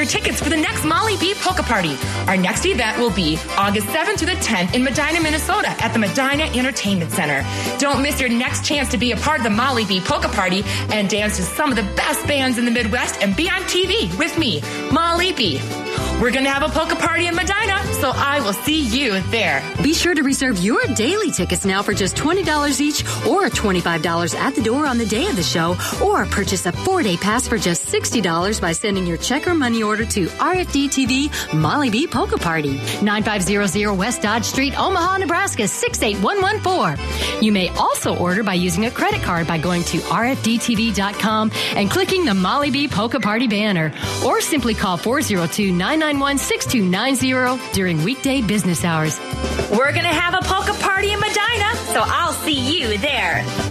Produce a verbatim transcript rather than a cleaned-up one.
your tickets for the next Molly B Polka Party. Our next event will be August seventh to the tenth in Medina, Minnesota at the Medina Entertainment Center. Don't miss your next chance to be a part of the Molly B Polka Party and dance to some of the best bands in the Midwest and be on T V with me, Molly B. We're going to have a polka party in Medina, so I will see you there. Be sure to reserve your daily tickets now for just twenty dollars each or twenty-five dollars at the door on the day of the show, or purchase a four-day pass for just sixty dollars by sending your check or money order to R F D T V Molly B Polka Party, nine five zero zero West Dodge Street, Omaha, Nebraska, six eight one one four. You may also order by using a credit card by going to R F D T V dot com and clicking the Molly B Polka Party banner, or simply call four zero two, nine nine one, six two nine zero during weekday business hours. We're going to have a polka party in Medina, so I'll see you there.